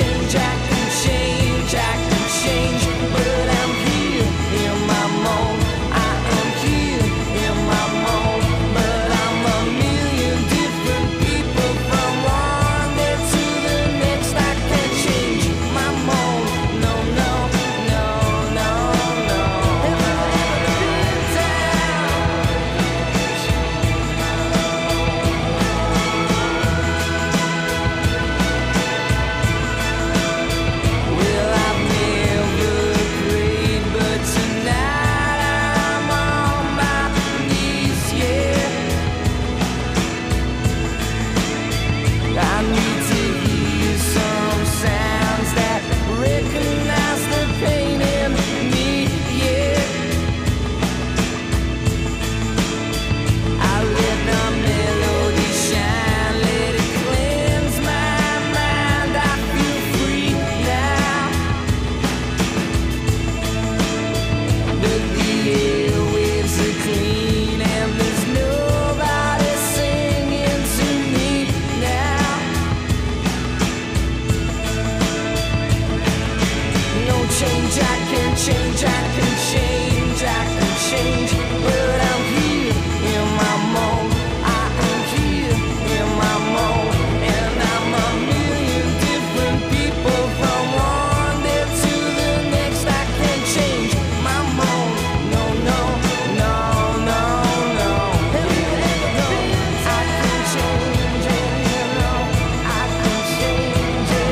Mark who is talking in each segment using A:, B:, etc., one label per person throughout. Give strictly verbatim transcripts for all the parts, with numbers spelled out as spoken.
A: change, I can change, I can change, but I'm here in my mold. I am here in my mold, but I'm a million different people from one day to the next. I can't change my mold. No, no, no, no, no. Have you ever been down? Well, I've never prayed, but tonight I'm on my knees, yeah. I need to hear some sounds that recognize the pain in me, yeah. I let the melody shine, let it cleanse my mind. I feel free now. But the airwaves are clean and there's nobody singing to me now. No change, I can change, I can change, I can change, but I'm here in my mold. I am here in my mold, and I'm a million different people from one day to the next. I can't change my mold. No, no, no, no, no. Have you ever been? I can change it, you know. I can change it.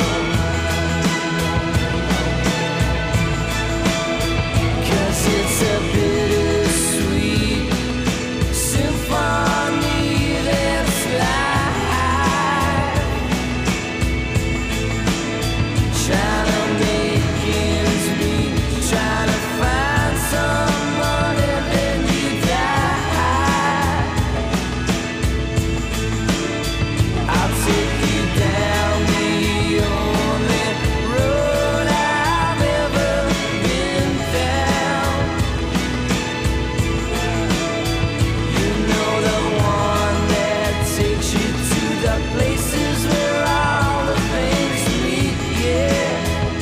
A: 'Cause it's a bittersweet symphony that's life. Trying to make ends meet, trying to find someone and then you die. I'll take you down the only road I've ever been down. You know, the one that takes you to the places where all the things meet, yeah.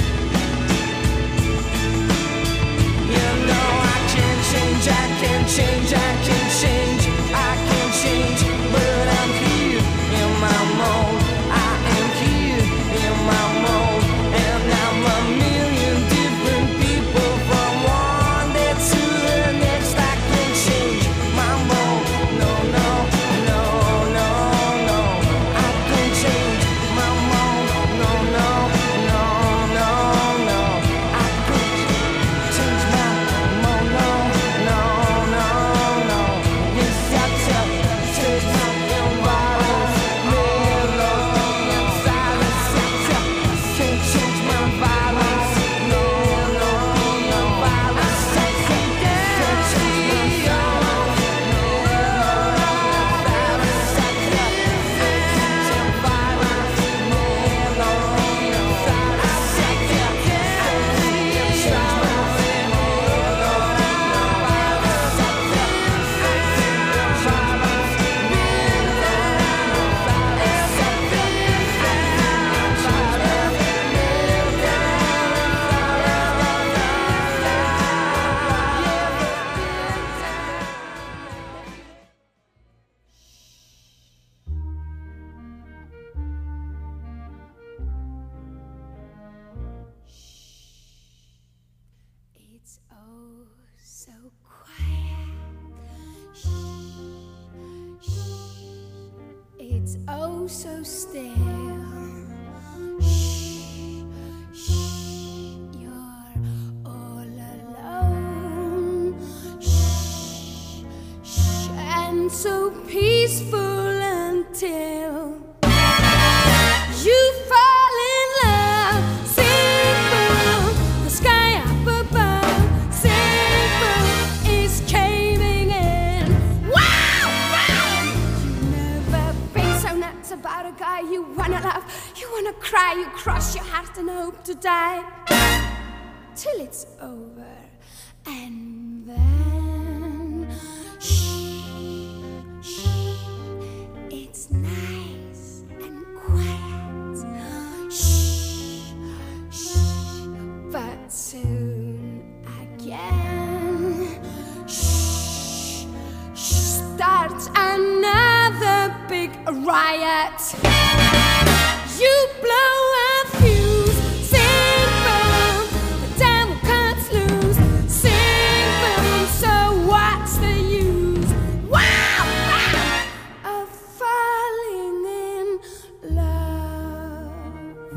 A: You know, I can change, I can change, I can change, I can change, but I'm here in my mold. I am here in my mold, and I'm a million different people from one day to the next. I can change my mold. No, no, no, no, no. I can change my mold. No, no, no, no, no. I can change my mold. No, no, no, no. Yes, I tell, change my environment. Melody and silence. I tell, can't change my violence. Melody and violence. I tell, can't change my violence. I tell, can't change my violence. Melody and silence. I tell, can't change my It's oh so quiet. Shh, shh. It's oh so still. Shh, shh. You're all alone. Shh, shh. And so peaceful until you fall in love. Simple, the sky up above. Simple is caving in. Wow, wow. You've never been so nuts about a guy you wanna love. You wanna cry, you cross your heart and hope to die till it's over. And then shh, shh. It's nice and quiet. Shh.
B: riot. You blow a fuse, sing boom, the devil can't lose. Sing boom, so what's the use? Wow, wow, of falling in love.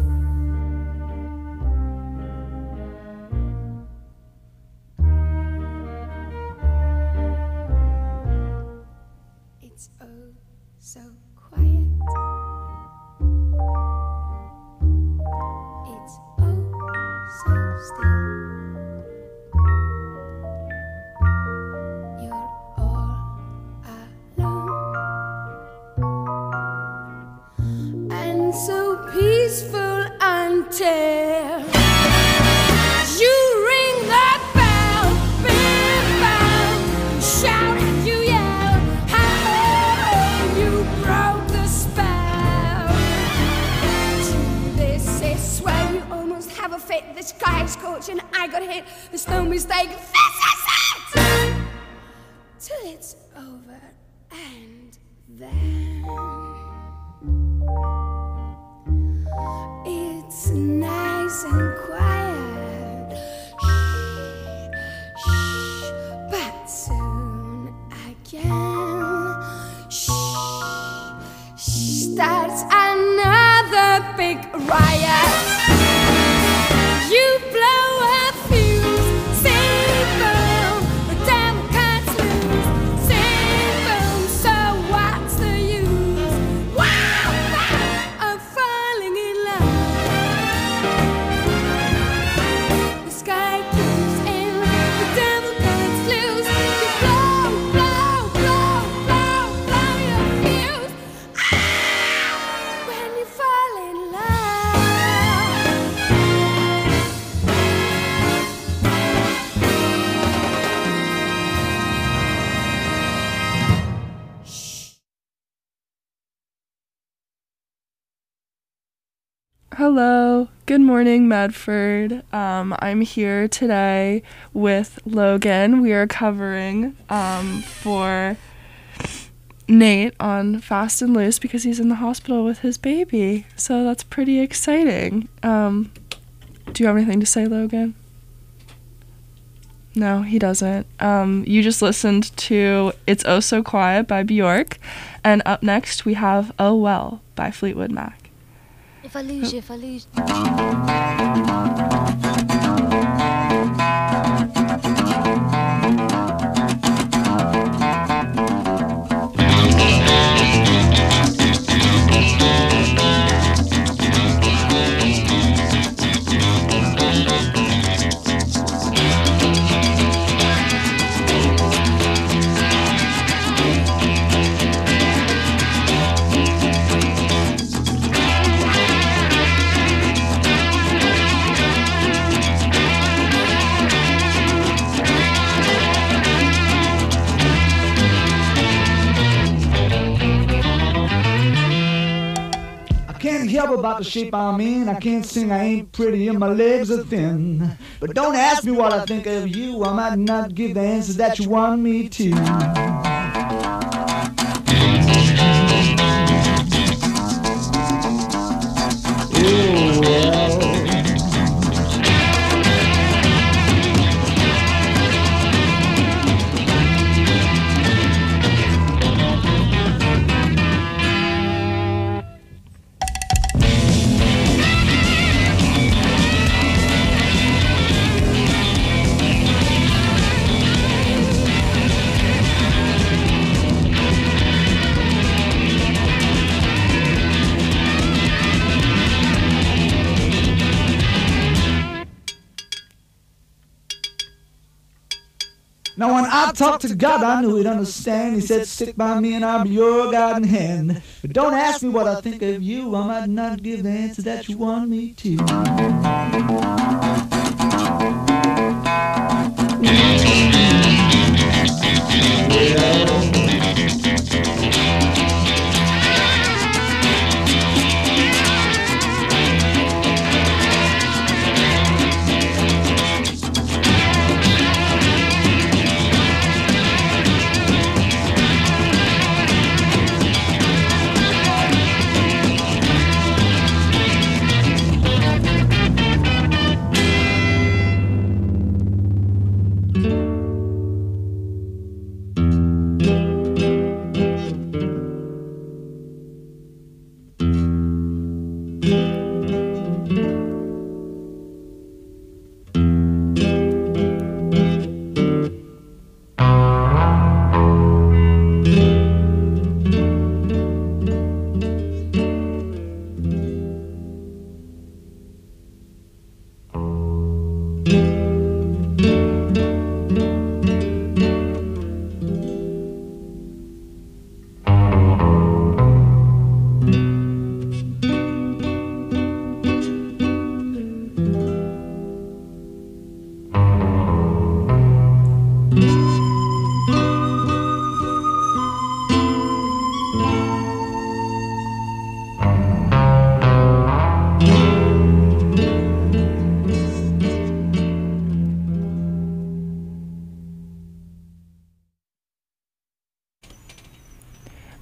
B: It's oh so quiet. It's oh so still. You're all alone and so peaceful until you ring that bell, big bell, shout and you yell, how you broke the spell. To this is where you almost have a fit. The sky is scorching, I got hit. There's no mistake. This is it. Till it's over and then it's nice and quiet. Shh, shh, but soon again, shh, shh, starts another big riot. You blow a fuse, sing boom, the devil can't lose. Sing boom, so what's the use? Wow, wow, of falling in love. The sky keeps in, the devil can't lose. You blow, blow, blow, blow, blow your fuse. Ah, when you fall in love.
C: Hello, good morning, Medford. Um, I'm here today with Logan. We are covering um, for Nate on Fast and Loose because he's in the hospital with his baby. So that's pretty exciting. Um, do you have anything to say, Logan? No, he doesn't. Um, you just listened to It's Oh So Quiet by Bjork. And up next we have Oh Well by Fleetwood Mac.
D: If I lose you, if I lose
E: Can't help about the shape I'm in. I can't sing, I ain't pretty, and my legs are thin. But don't ask me what I think of you. I might not give the answers that you want me to. Oh, well. Now when I talked to God, I knew he'd understand. He said, stick by me and I'll be your guiding hand. But don't ask me what I think of you. I might not give the answer that you want me to.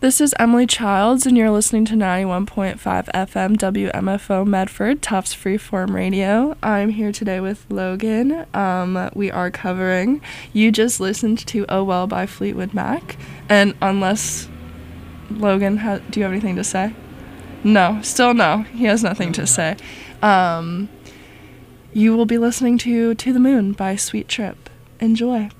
C: This is Emily Childs, and you're listening to ninety-one point five F M W M F O Medford, Tufts Freeform Radio. I'm here today with Logan. Um, we are covering, you just listened to Oh Well by Fleetwood Mac, and unless, Logan, ha- do you have anything to say? No, still no. He has nothing to say. Um, you will be listening to To the Moon by Sweet Trip. Enjoy.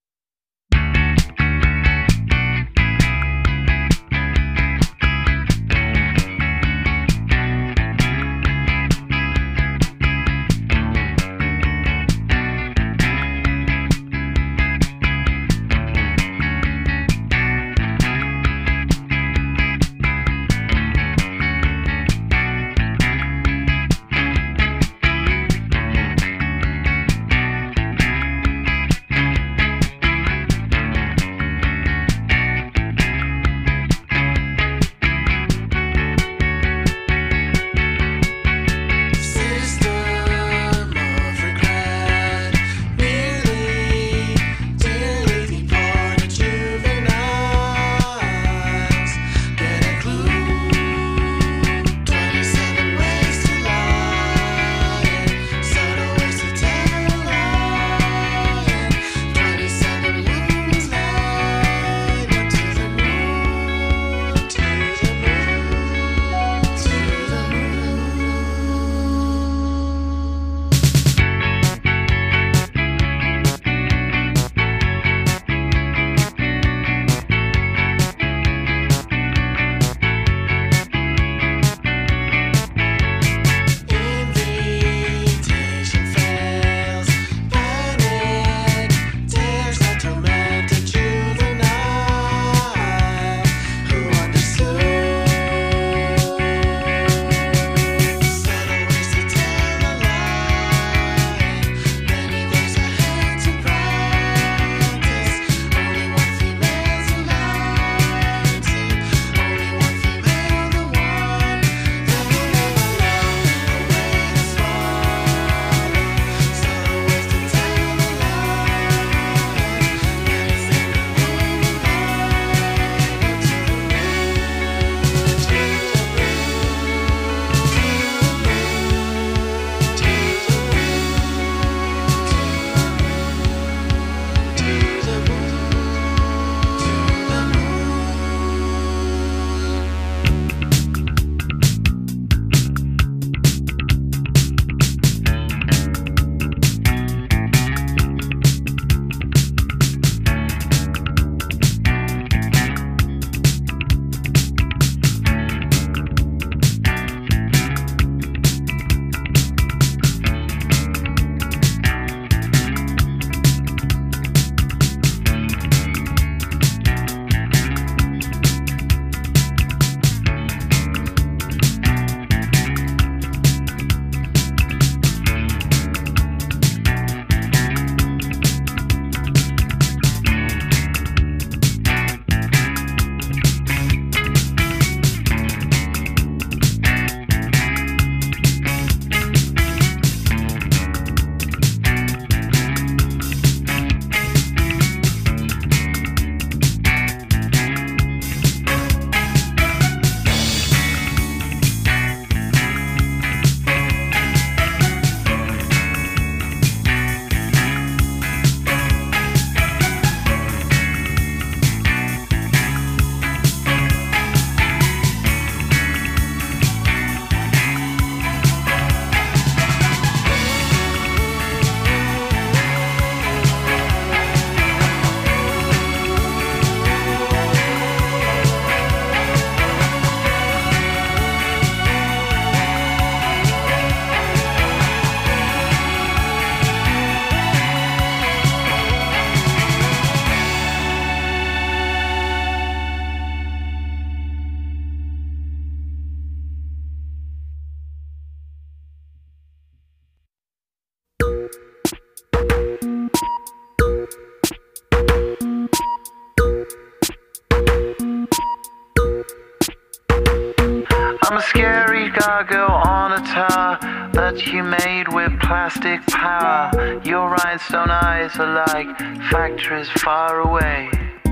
F: I'm a scary gargoyle on a tower that you made with plastic power. Your rhinestone eyes are like factories far away. We're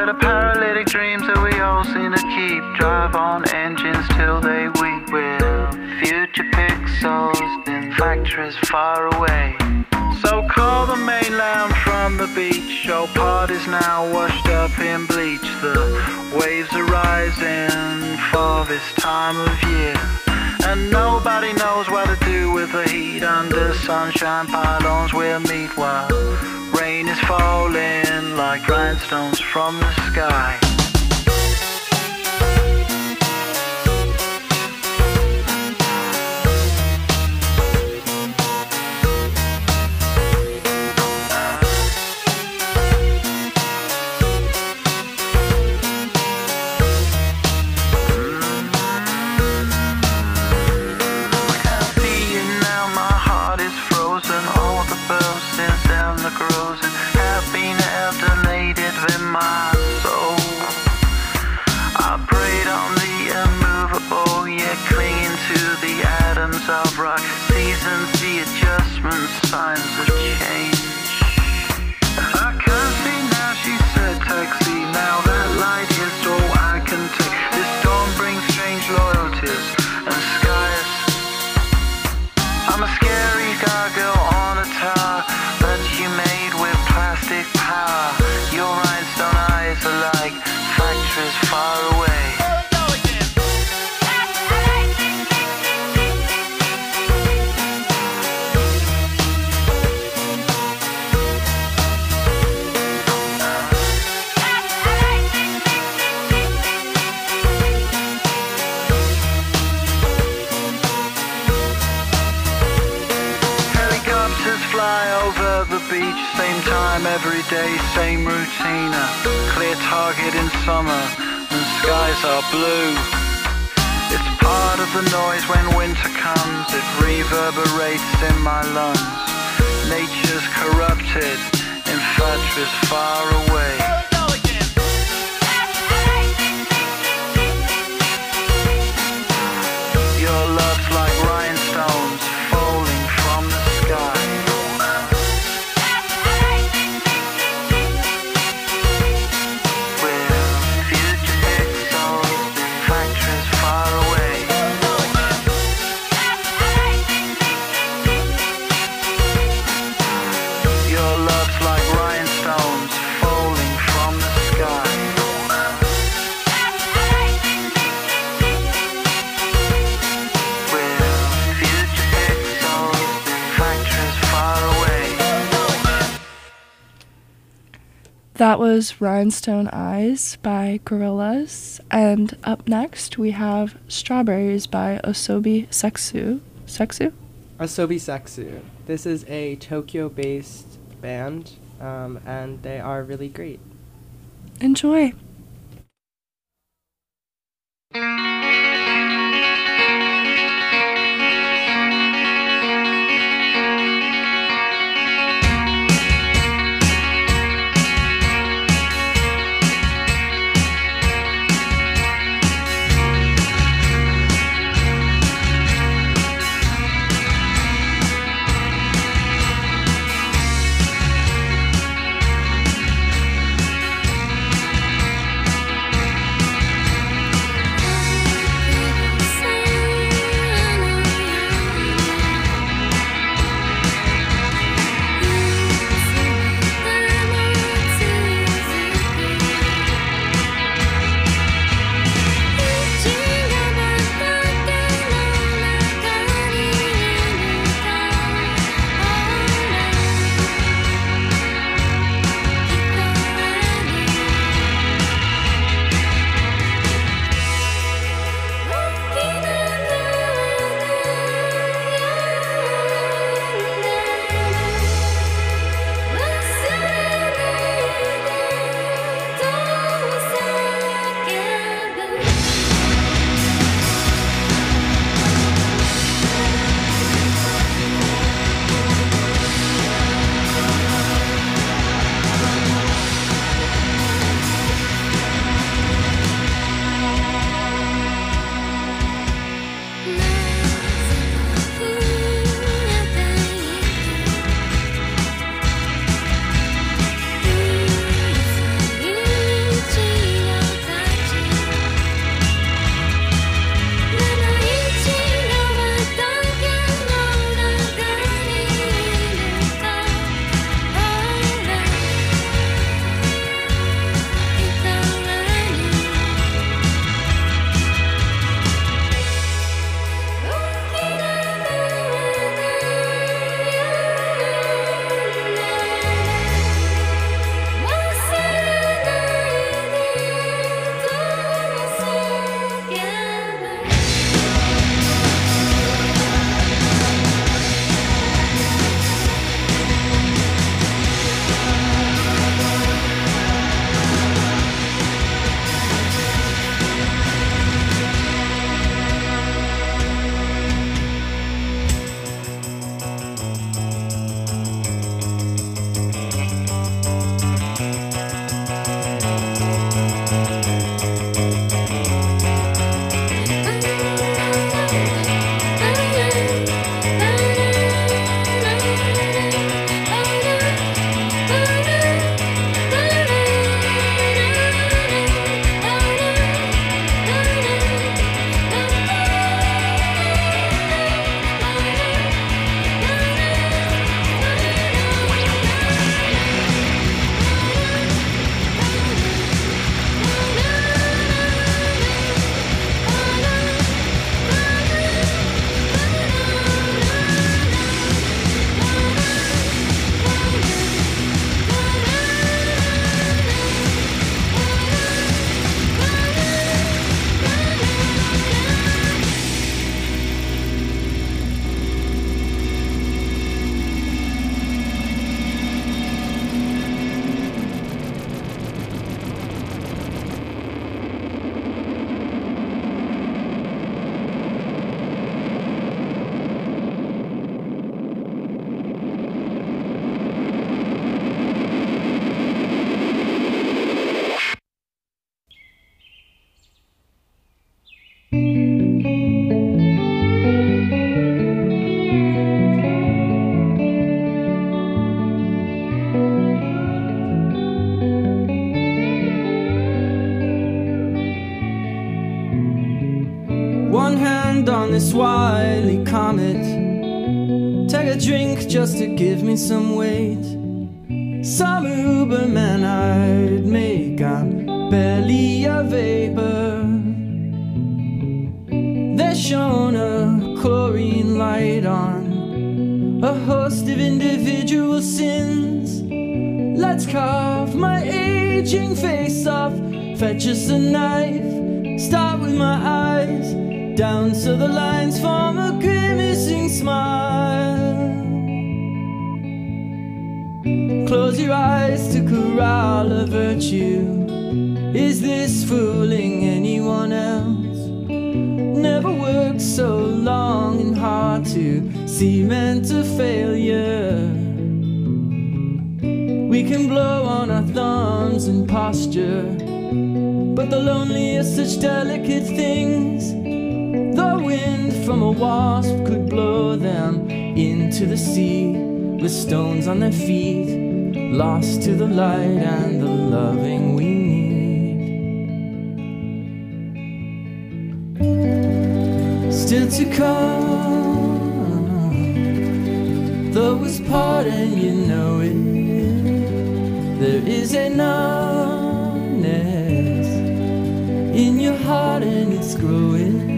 F: the paralytic dreams that we all seem to keep. Drive on engines till they weep. We're future pixels in factories far away. So call the mainland from the beach. Old parties now washed up in bleach. The waves are rising for this time of year, and nobody knows what to do with the heat. Under sunshine pylons we'll meet while rain is falling like rhinestones from the sky. Of rock, seasons, the adjustments, signs of change. I can't see now, she said, taxi. Now that light is all I can take. This storm brings strange loyalties and skies. I'm a scary gargoyle on a tower that you made with plastic power. Your rhinestone eyes are like factories far away. Beach, same time every day, same routine. A clear target in summer and skies are blue. It's part of the noise when winter comes. It reverberates in my lungs. Nature's corrupted in factories far away. Your love's like rhinestones falling from the sky.
C: That was Rhinestone Eyes by Gorillaz, and up next we have Strawberries by Asobi Sexu. Sexu?
G: Asobi Sexu. This is a Tokyo-based band, um, and they are really great.
C: Enjoy!
H: comet. Take a drink just to give me some weight. Some Uberman I'd make, I'm barely a vapor. They're shone a chlorine light on a host of individual sins. Let's carve my aging face off, fetch us a knife, start with my eyes, down so the lines form a grimacing smile. Close your eyes to corral a virtue. Is this fooling anyone else? Never worked so long and hard to cement a failure. We can blow on our thumbs and posture, but the lonely are such delicate things. The wind from a wasp could blow them into the sea, with stones on their feet, lost to the light and the loving we need. Still to come, though it's part and you know it. There is a numbness in your heart and it's growing.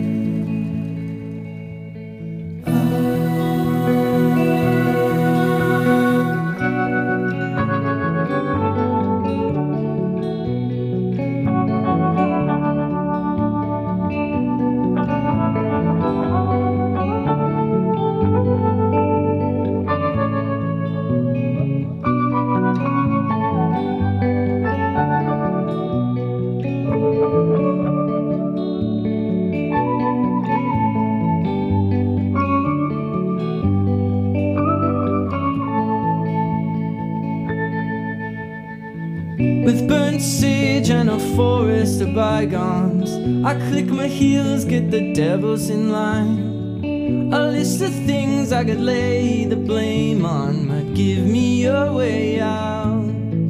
H: With burnt sage and a forest of bygones, I click my heels, get the devils in line. A list of things I could lay the blame on might give me a way out.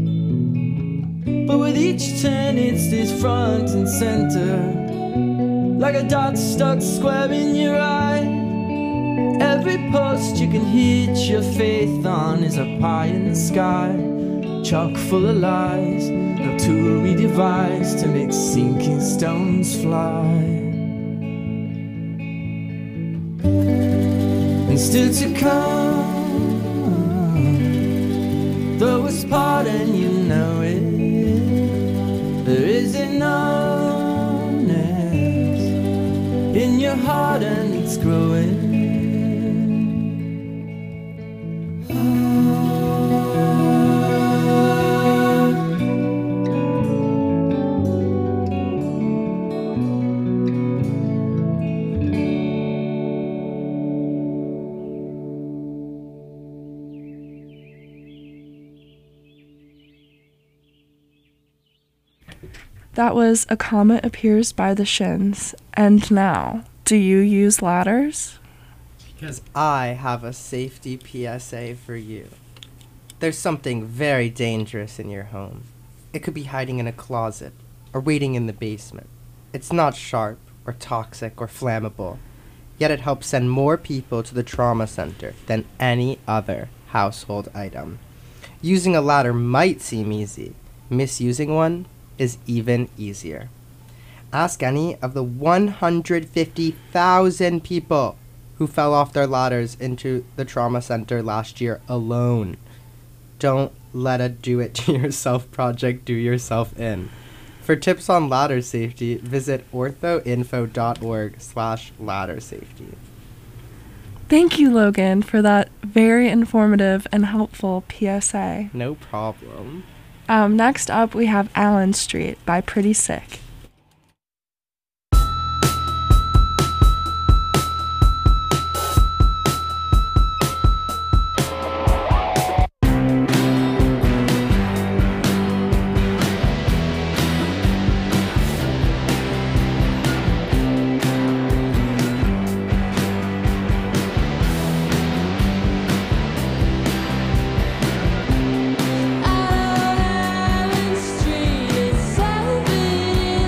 H: But with each turn it stays front and center, like a dot stuck square in your eye. Every post you can hitch your faith on is a pie in the sky, chock full of lies, no tool we devise to make sinking stones fly. And still to come, though it's part and you know it, there is a numbness in your heart and it's growing.
C: That was A Comet Appears by the Shins. And now, do you use ladders?
G: Because I have a safety P S A for you. There's something very dangerous in your home. It could be hiding in a closet or waiting in the basement. It's not sharp or toxic or flammable, yet it helps send more people to the trauma center than any other household item. Using a ladder might seem easy. Misusing one is even easier. Ask any of the one hundred fifty thousand people who fell off their ladders into the trauma center last year alone. Don't let a do-it-to-yourself project do yourself in. For tips on ladder safety, visit orthoinfo.org slash ladder safety.
C: Thank you, Logan, for that very informative and helpful P S A.
G: No problem.
C: Um, next up, we have Allen Street by Pretty Sick.
B: Allen Street is so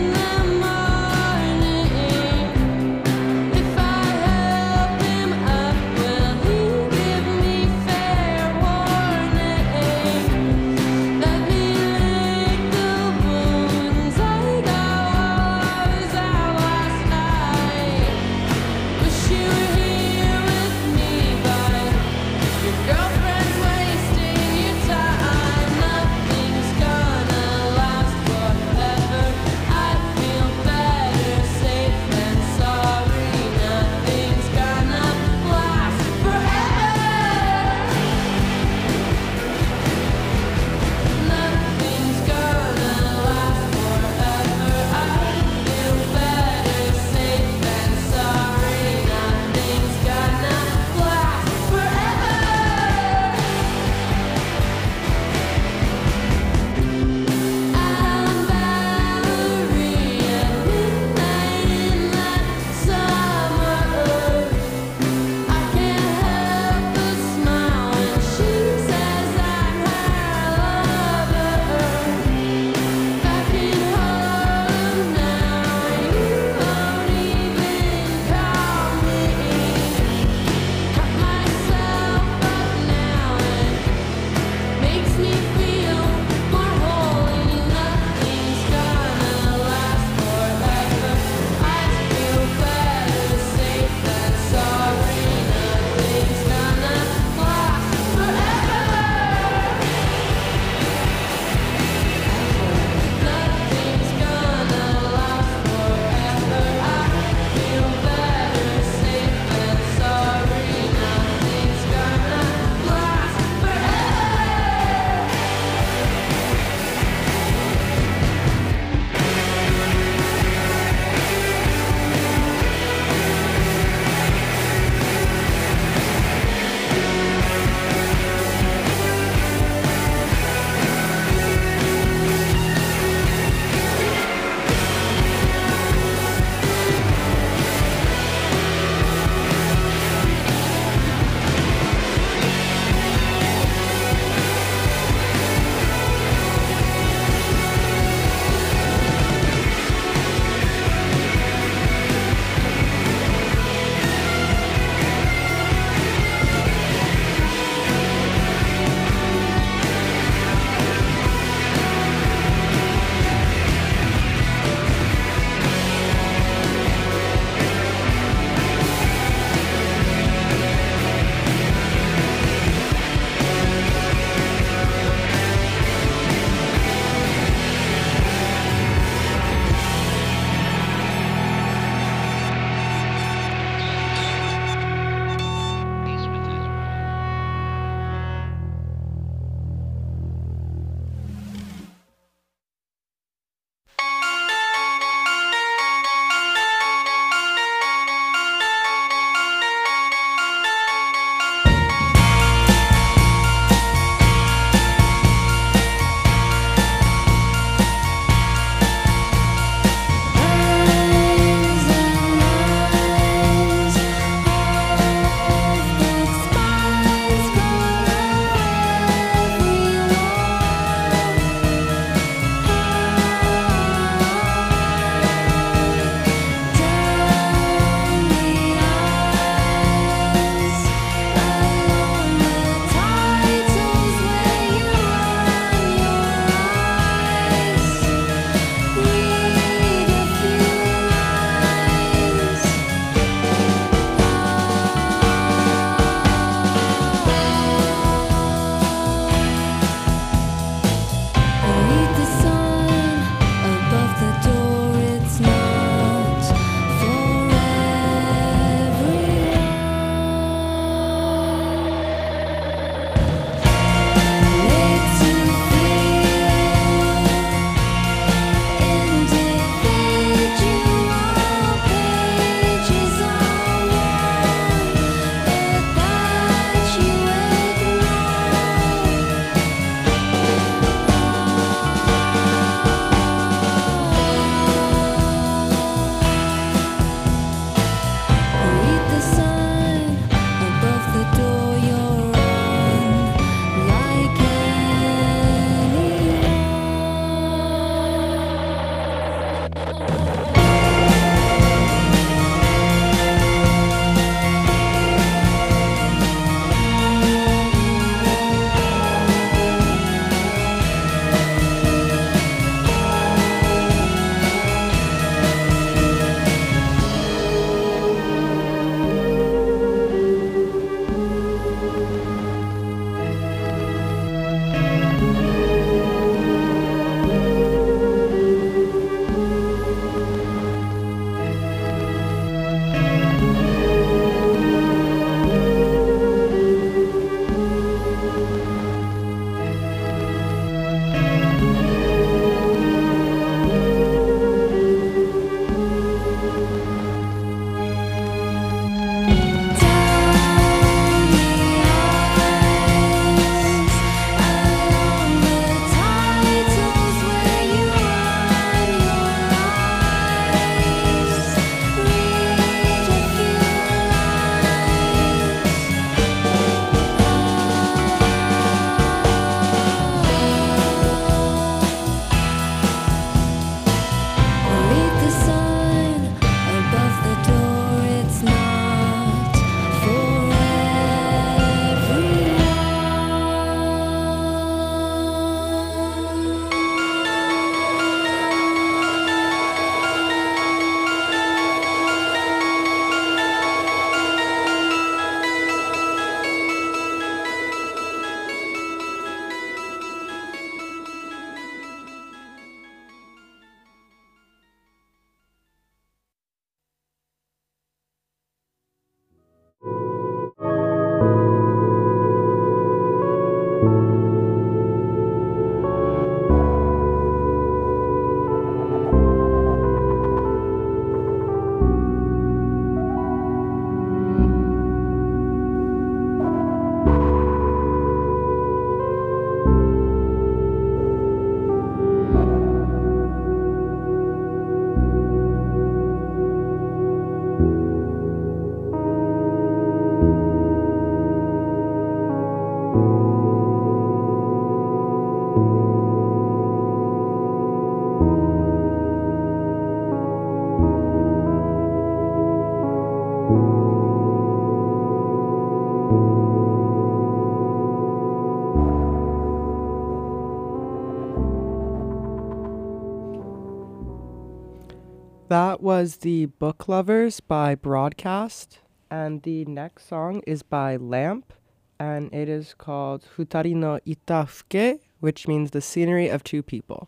G: That was the Book Lovers by Broadcast, and the next song is by Lamp, and it is called Futari no Ita Fuke, which means the scenery of two people.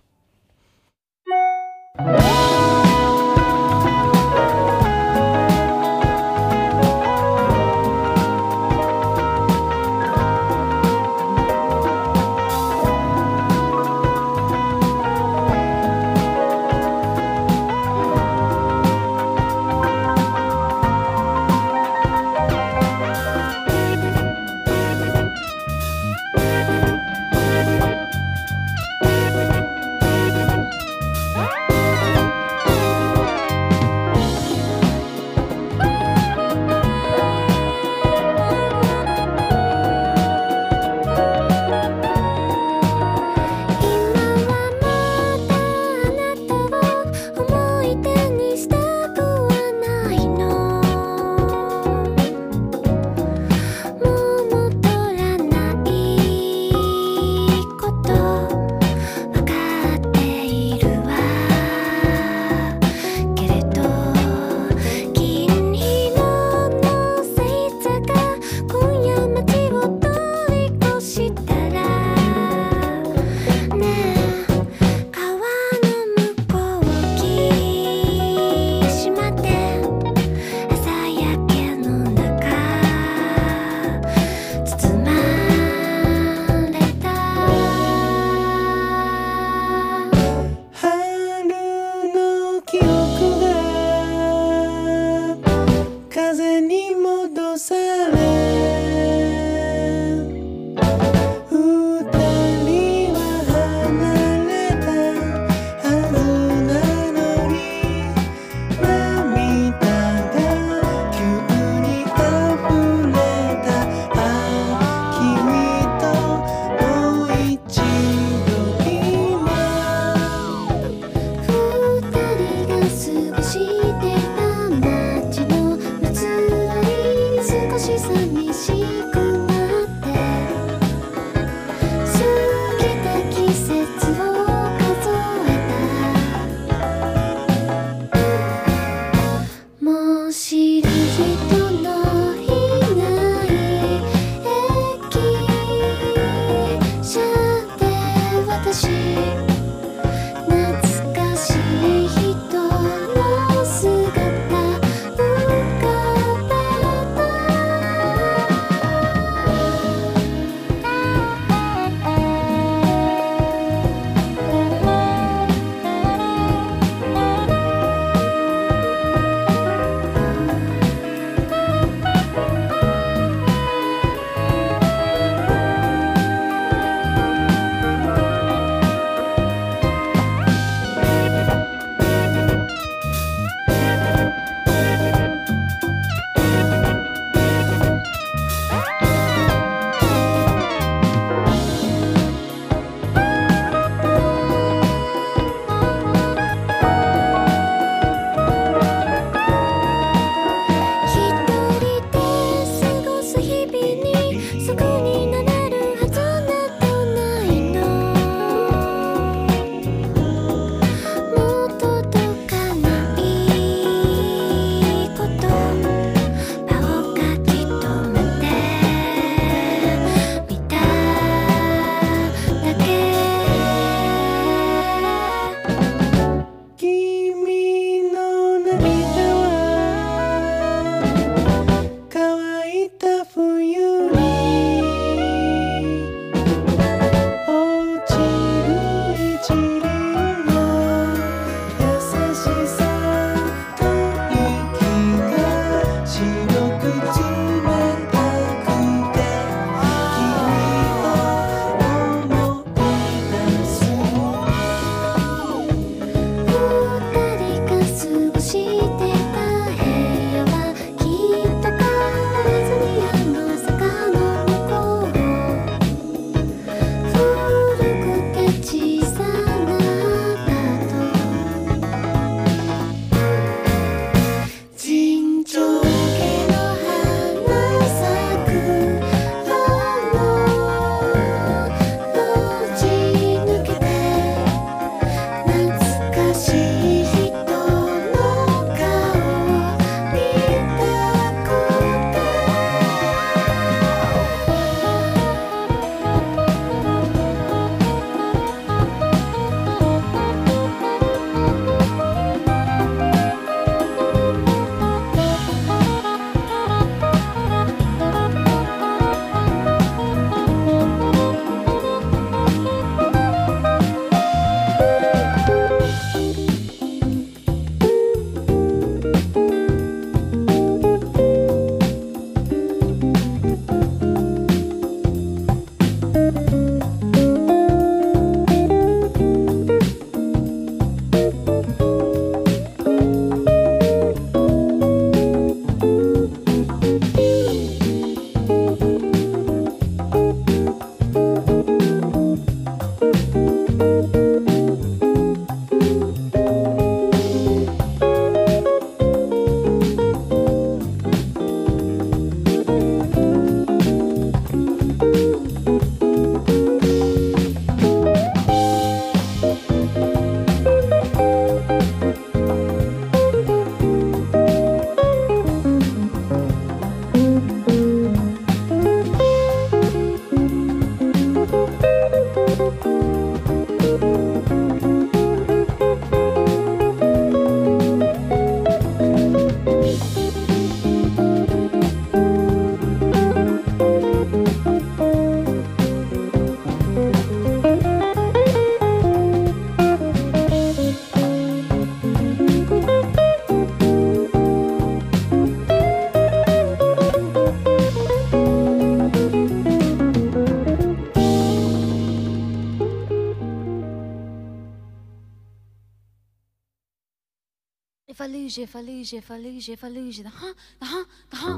D: lose you, if I lose you, if I lose you, if I lose you, the huh, the huh, the huh,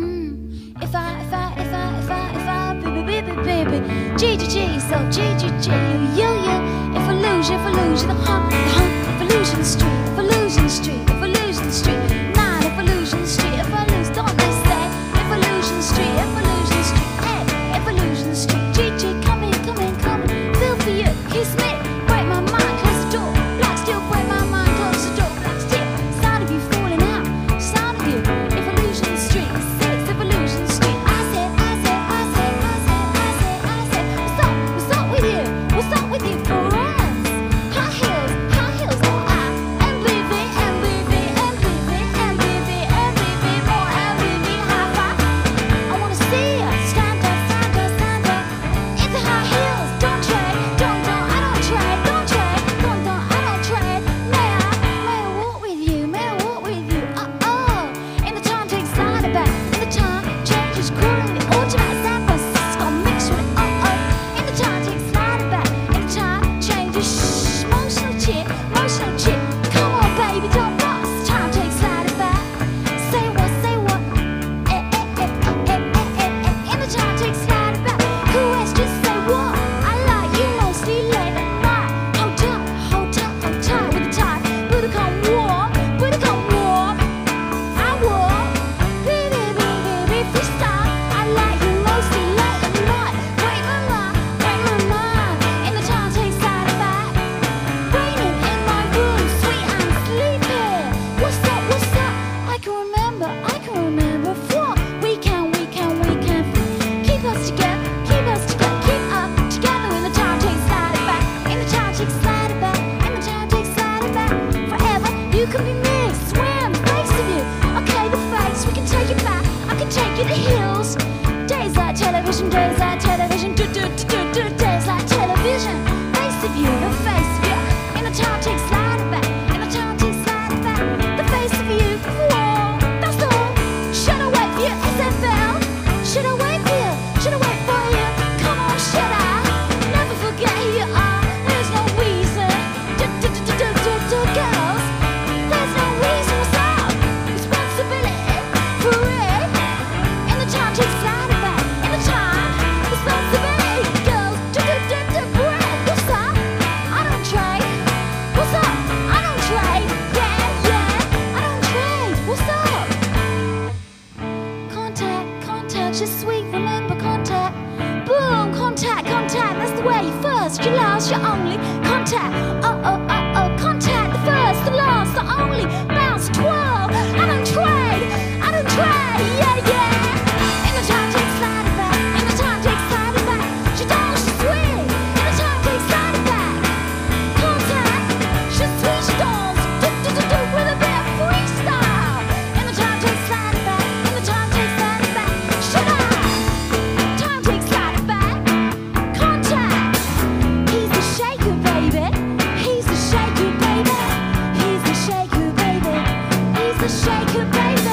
D: mmm. If I, if I, if I, if I, if I, baby, baby, baby, G, G, G, so G, G, G, yo, yo. If I lose you, if I lose you, the huh, the huh. If I lose you in the street, if I lose you in the street, if I lose you in the street, nine, if I lose you in the street, if I lose, don't they say, if I lose you in the street, if I lose you in the street, hey, if I lose you in the street, G, G, come in, come in, come in, feel for you, kiss me, break my mind, close the door, black steel, break my mind, close the door, black steel, sound of you falling out, sound of you, if I lose you in the street, six, if I lose you in the street, I said, I said, I said, I said, I said, I said, what's up, what's up with you, what's up with you, for us, high heels, high heels, oh, I, M B V, M B V, M B V, M B V, M B V, more M B V, high five, I wanna see you, stand up, stand up, stand up, into high heels, don't trade, don't, don't, I don't trade, don't trade, don't, don't, I don't trade, may I, may I walk with you, may I walk with you, uh oh, in the time takes slide back, in the time changes cooling, the automatic San Francisco mix with it, oh oh, in the time takes slide back, in the time changes, shh, emotional chick, emotional chick, come on baby, don't bust, time takes slide back, say what, say what, eh, eh, eh, eh, eh, eh, eh, eh, in the time takes slide back, who else just say what, I like you mostly late at night, hold tight, hold tight, hold tight with the time, put it come warm, put it come warm, I walk, baby, baby, baby, freestyle, I like you mostly late at night, break my mind, break my mind, in the time takes slide back, raining in my room, sweet and sleepy, what's up, what's up, I can remember, I can remember, what, we can, we can, we can, keep us together, keep us together, keep up together, in the time takes slide back, in the time takes slide back, in the time takes slide back, forever, you can be me, swim, face of you, okay, the face, we can take it back, I can take you to hills, days like television, days like television, do, do, do, do, do, days like television, face of you, the face of you, in the time takes slide back, in the time takes slide back, the face of you, whoa, that's all, should I wait for you, S F L, should I wait for you, should I wait for you, come on, should I, never forget who you are, there's no reason, do, do, do, do, do, do, do, girls, there's no reason, what's up, responsibility, for it, in the time takes slide back, in the time, responsibility, girls, do, do, do, do, bread, what's up, I don't trade, what's up, I don't trade, yeah, yeah, I don't trade, what's up, contact, contact, you're sweet, remember contact, boom, contact, contact, that's the way, first, you last, you're only, contact, oh, oh, oh, oh, contact, the first, the last, the only, bounce, twirl, I don't trade, I don't trade, yeah, yeah, in the time takes slide back, in the time takes slide back, she don't, she's sweet, in the time takes slide back, contact, she's sweet, she don't, do, do, do, do, with a bit of freestyle, in the time takes slide back, in the time takes slide back, should I, time takes slide back, contact, he's the shaker, baby, he's the shaker, baby, he's the shaker, baby, he's the shaker, baby,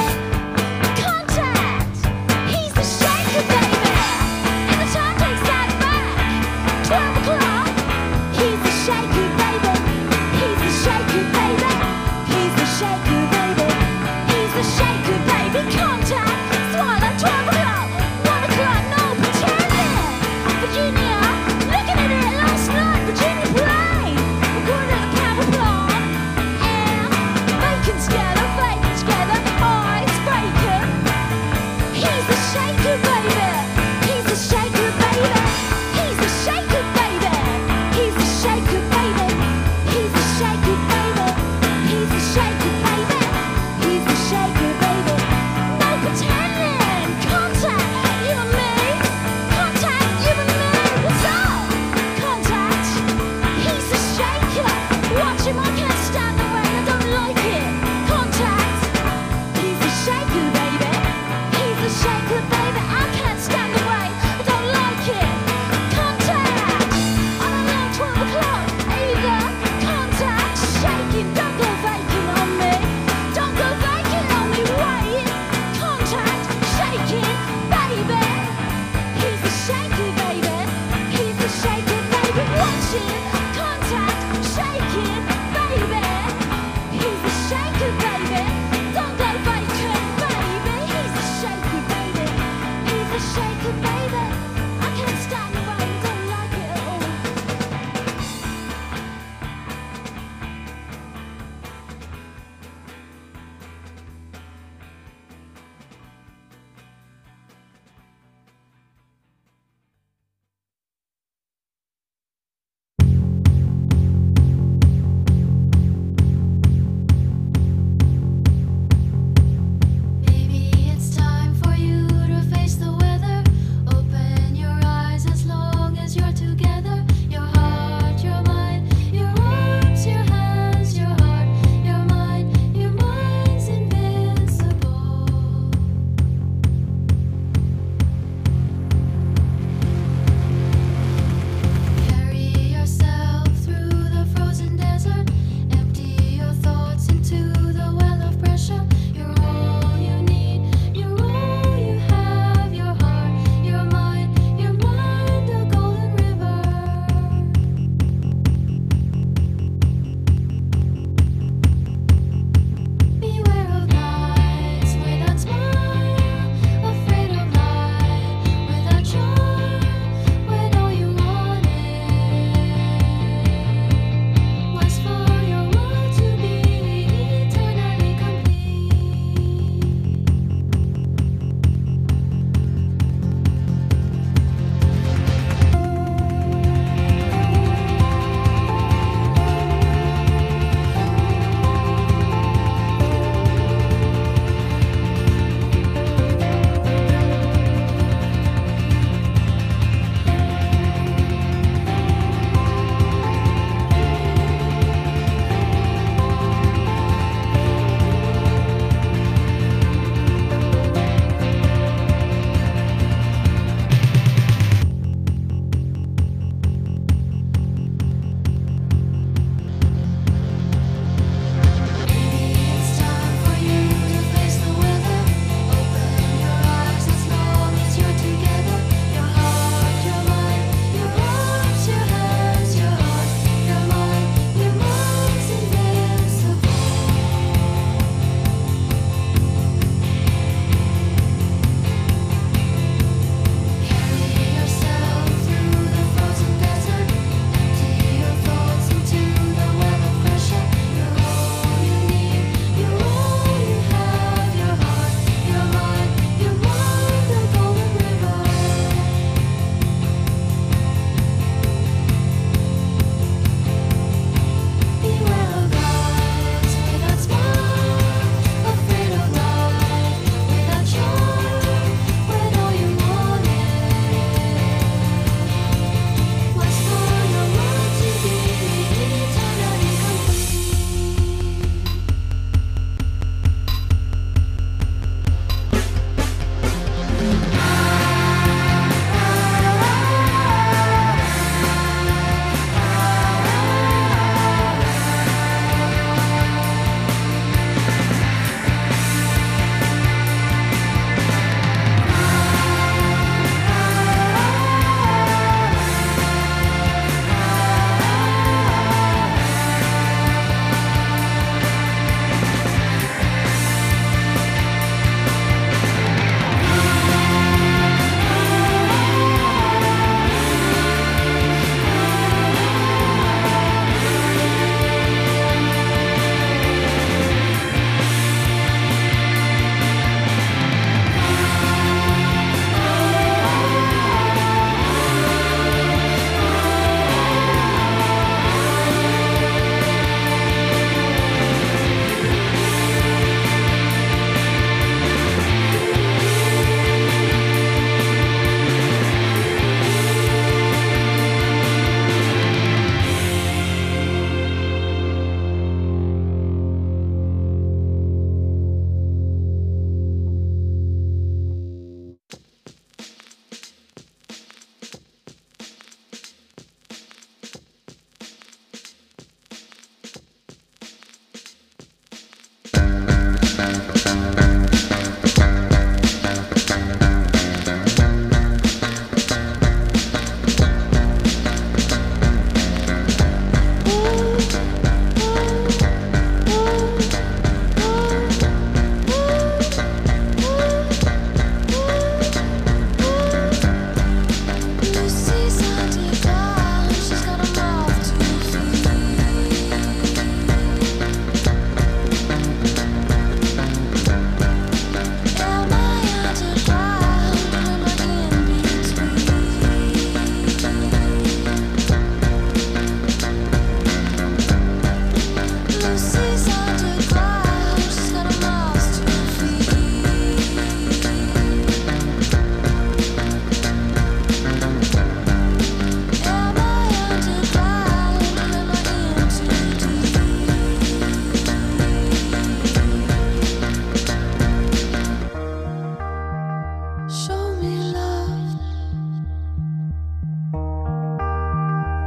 D: contact, he's the shaker, baby, in the time takes slide back, twelve o'clock, he's the shaker, baby, he's the shaker, baby, he's the shaker, baby, he's the shaker, baby, contact, swallow, twelve o'clock, one o'clock, no pretending, Virginia, looking at it last night, Virginia play, we're going to the power plant, and bacon together, bacon together, oh, it's bacon, he's the shaker, baby, he's the shaker, baby, he's the shaker, baby, he's the shaker, baby, he's the shaker, baby, he's the shaker, baby, he's the shaker, baby, no pretending, contact, you and me, contact, you and me, what's up, contact, he's the shaker, watch him, I can't stand the rain, I don't like it, contact, he's the shaker, baby, he's the shaker, baby, I can't stand the rain, I don't like it, contact, on around twelve o'clock, either, contact, shaking, don't go vacant on me, don't go vacant on me, wait, contact, shaking, baby, he's the shaker, baby, he's the shaker, baby, watch him, contact, shaking, baby, he's the shaker, baby,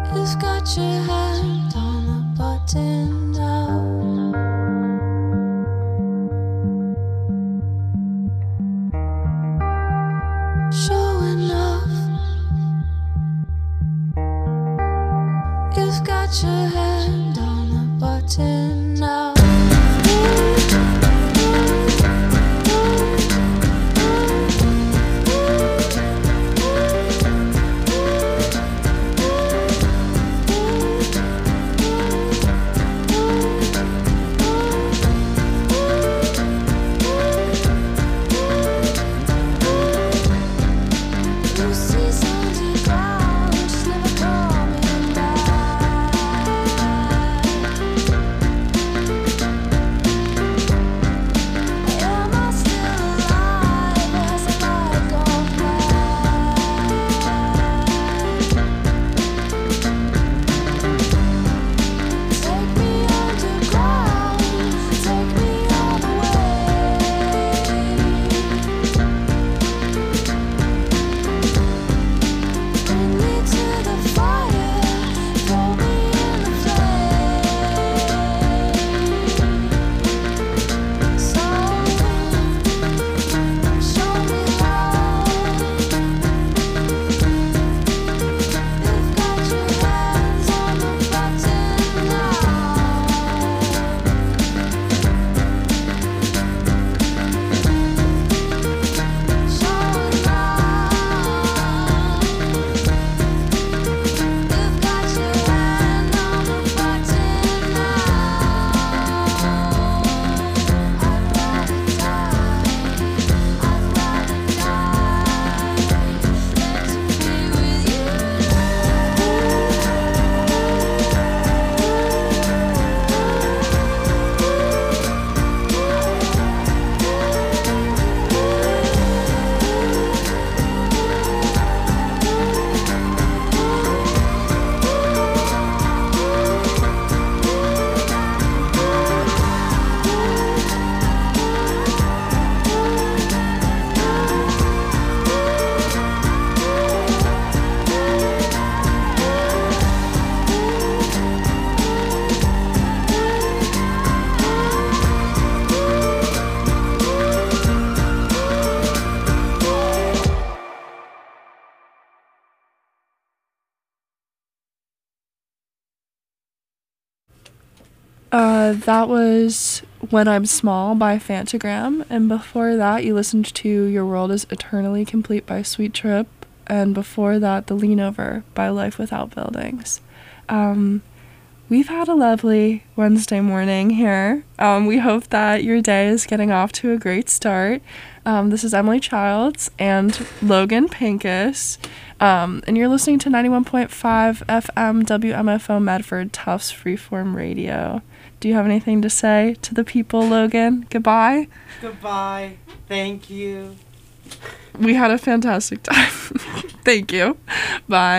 B: You've got your hand on the button now. Showing off. You've got your hand on the button now. Lucy's underground, she's never coming back. Am I still alive? Has the light gone black? Take me underground, take me all the way. Bring me to the fire, throw me in the flame. So, show me love. You've got your hands on the button now. Showing love. You've got your hand on the button now. I'd rather die. I'd rather die than to be with you.
C: Uh, that was When I'm Small by Fantagram, and before that you listened to Your World is Eternally Complete by Sweet Trip, and before that The Lean Over by Life Without Buildings. Um, we've had a lovely Wednesday morning here. Um, we hope that your day is getting off to a great start. Um, this is Emily Childs and Logan Pincus, um, and you're listening to ninety-one point five F M W M F O Medford Tufts Freeform Radio. Do you have anything to say to the people, Logan? Goodbye.
G: Goodbye. Thank you.
C: We had a fantastic time. Thank you. Bye.